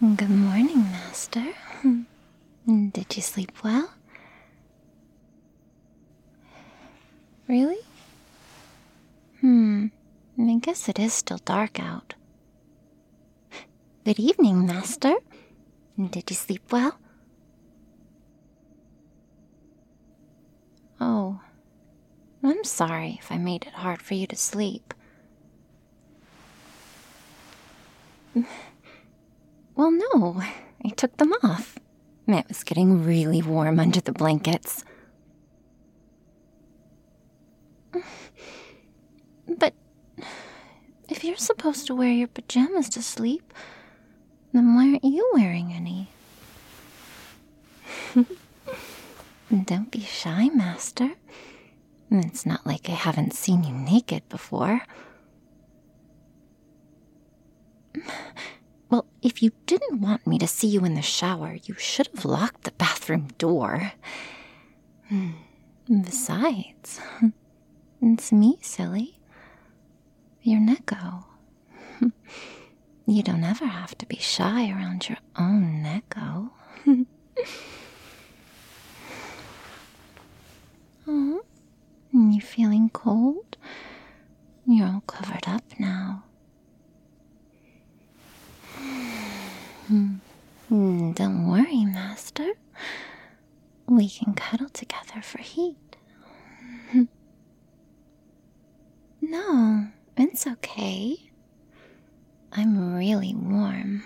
Good morning, Master. Did you sleep well? Really? I guess it is still dark out. Good evening, Master. Did you sleep well? Oh, I'm sorry if I made it hard for you to sleep. Well, no, I took them off. It was getting really warm under the blankets. But if you're supposed to wear your pajamas to sleep, then why aren't you wearing any? Don't be shy, Master. It's not like I haven't seen you naked before. Well, if you didn't want me to see you in the shower, you should have locked the bathroom door. Besides, it's me, silly. You're Neko. You don't ever have to be shy around your own Neko. Oh, you feeling cold? You're all covered up now. Don't worry, Master. We can cuddle together for heat. No, it's okay. I'm really warm.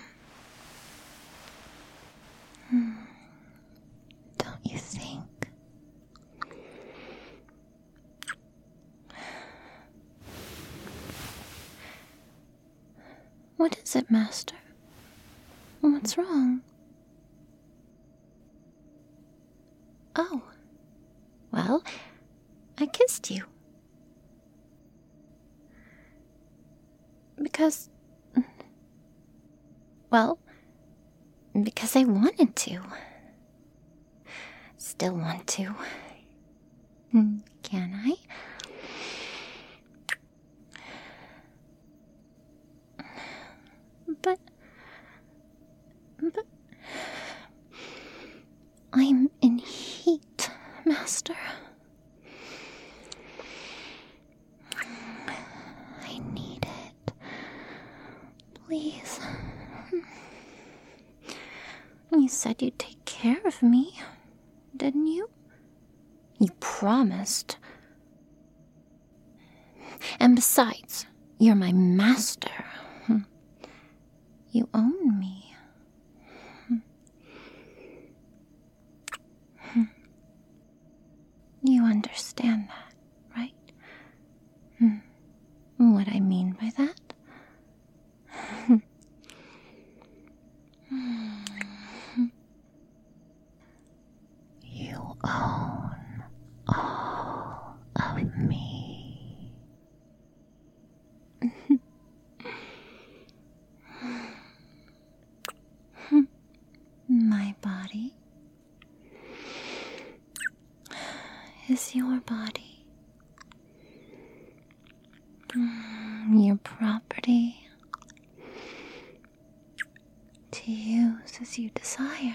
Don't you think? What is it, Master? What's wrong? Oh, well, I kissed you. Because I wanted to. Still want to. Can I? But I'm in heat, Master. I need it. Please. You said you'd take care of me, didn't you? You promised. And besides, you're my master. You own me. You understand that, right? What I mean by that? You own all of me. My body is your body. Your property to use as you desire.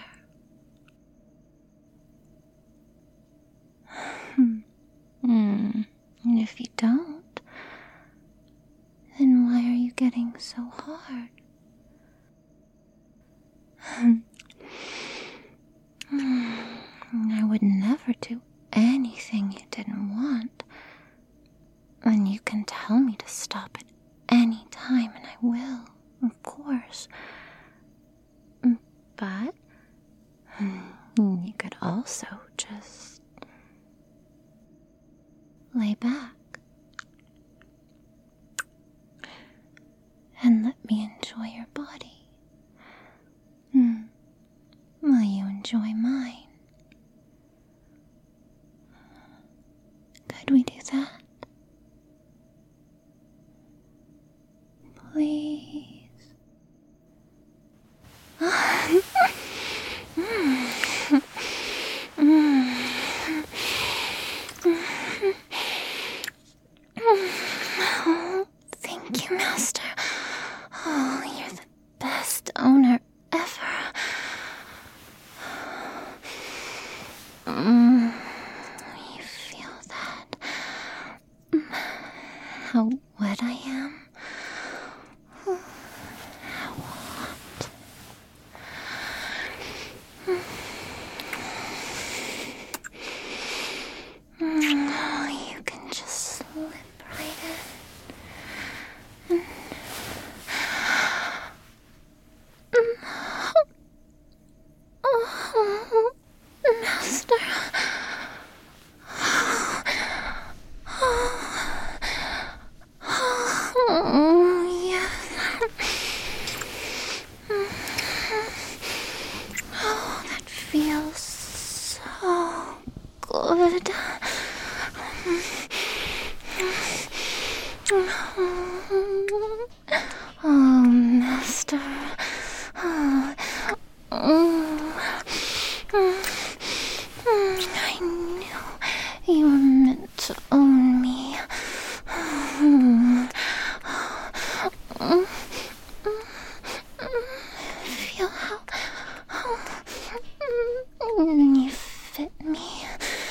And if you don't, then why are you getting so hard? I would never do anything you didn't want. And you can tell me to stop at any time, and I will, of course. But you could also just lay back and let me enjoy your body. While you enjoy mine. Could we do that? Please. Thank you, Master. Oh, you're the best owner ever. feel how you fit me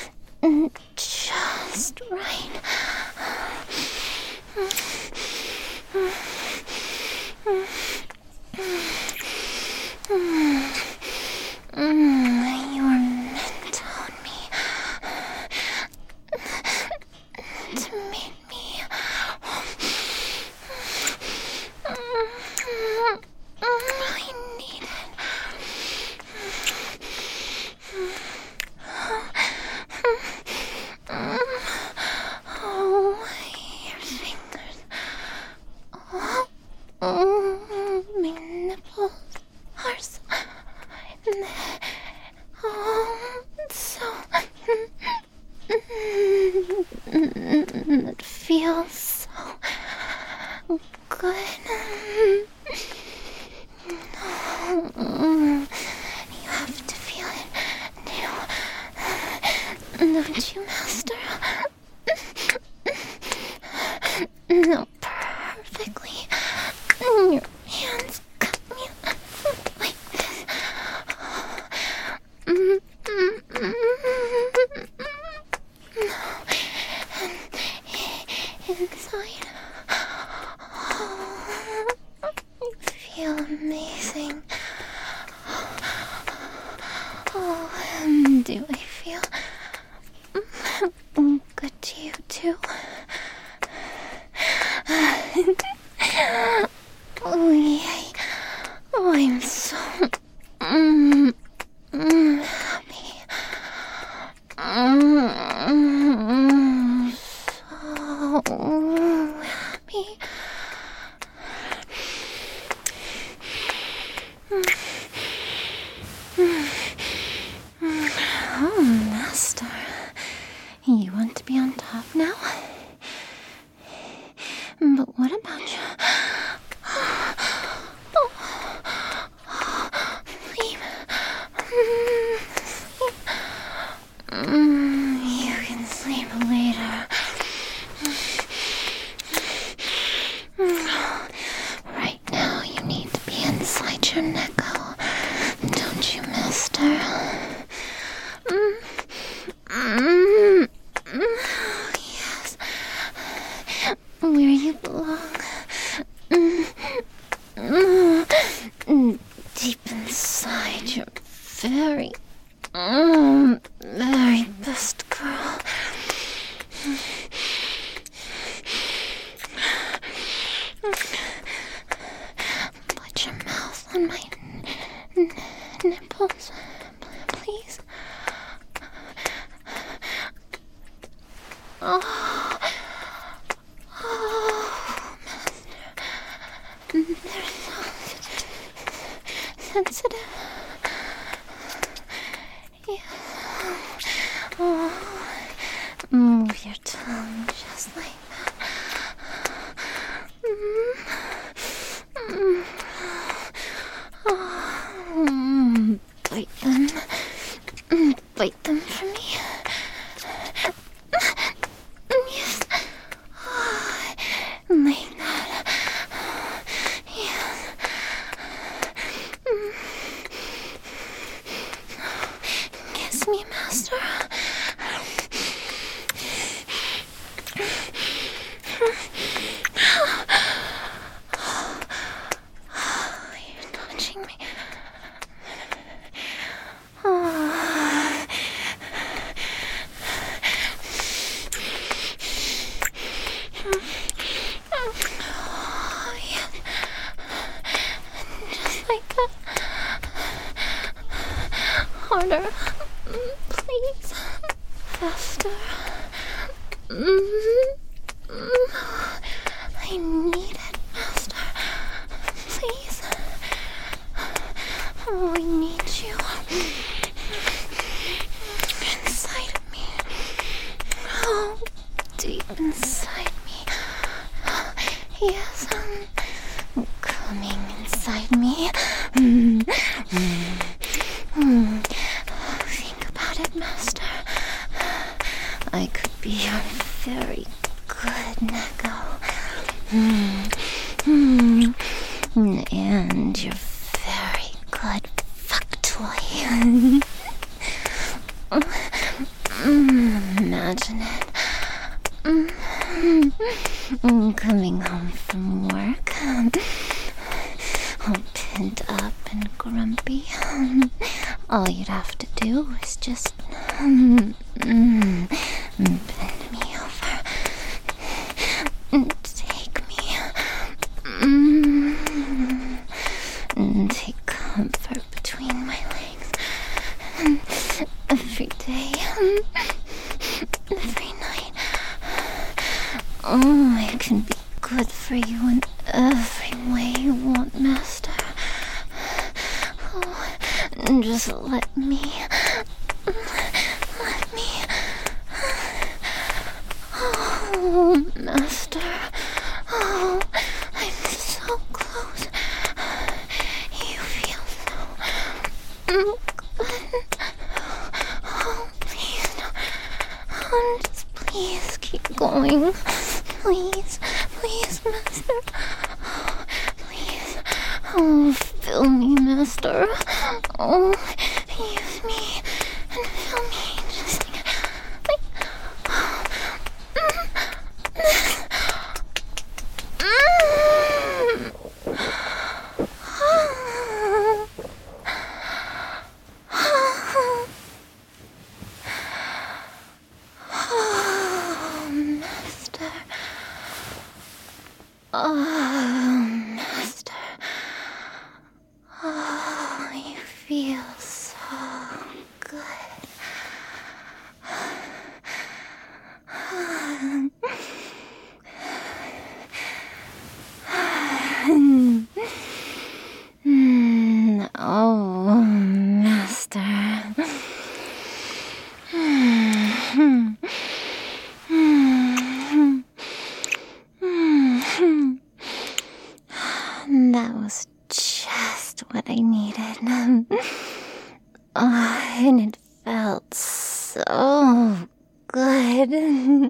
just right. You were meant to own me, to make me. I need it. Oh, your fingers. Oh, my nipples are so. So. It feels so good. You have to feel it too. Don't you, Master? No, perfectly. Your hands cut me like this. And inside. You feel amazing. Oh, do I feel good to you too? Oh, yay. Oh, I'm so happy. So happy. Oh, Master. You want to be on top now? But what about you? Sleep. You can sleep later. Right now, you need to be inside your Neko. Don't you, Master? Yes. Where you belong. Deep inside your very best girl. Put your mouth on my nipples, please. Oh, Master. They're so sensitive. Yeah. Oh, move your tongue just like that. Bite them. Bite them for me. Yes. Like that. Yes. Kiss me, Master. You're touching me. Yeah. Just like that. Harder. Please. Faster. I need it, Master. Please. Oh, I need you. Inside of me. Oh, deep inside me. Yes, coming inside me. Think about it, Master. I could be your very good Neko. And you're very good good fuck toy. Imagine it. Coming home from work, all pinned up and grumpy. All you'd have to do is just bend me over and take me and take comfort between my legs every day, every night. Oh, I can be good for you in every way you want, Master. Oh, and just let me. Oh, Master. Oh, I'm so close. You feel so good. Oh, please, no. Oh, just please keep going. Please, please, Master. Oh, please. Oh, fill me, Master. Oh, use me and fill me. Just Master. Oh, Master. Oh, you feel so good. Oh, Master. That was just what I needed. Oh, and it felt so good.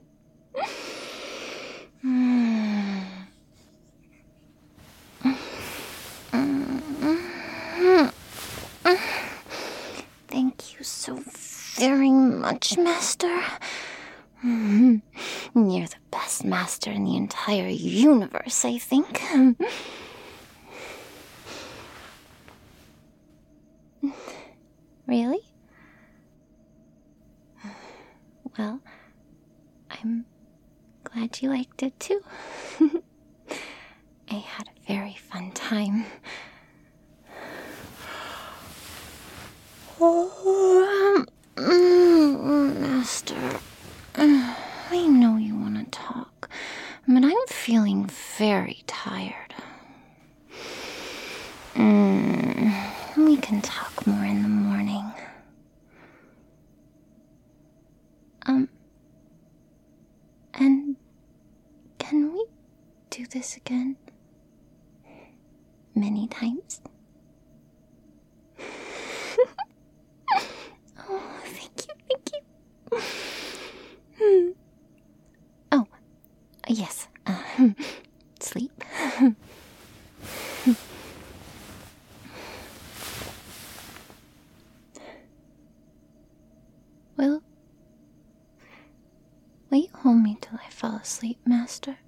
Thank you so very much, Master. You're the best master in the entire universe, I think. Really? Well, I'm glad you liked it too. I had a very fun time. Oh, Master, I know you want to talk, but I'm feeling very tired. We can talk more in the morning. And can we do this again? Many times? Oh, thank you. Oh, yes. Sleep. Will you hold me till I fall asleep, Master?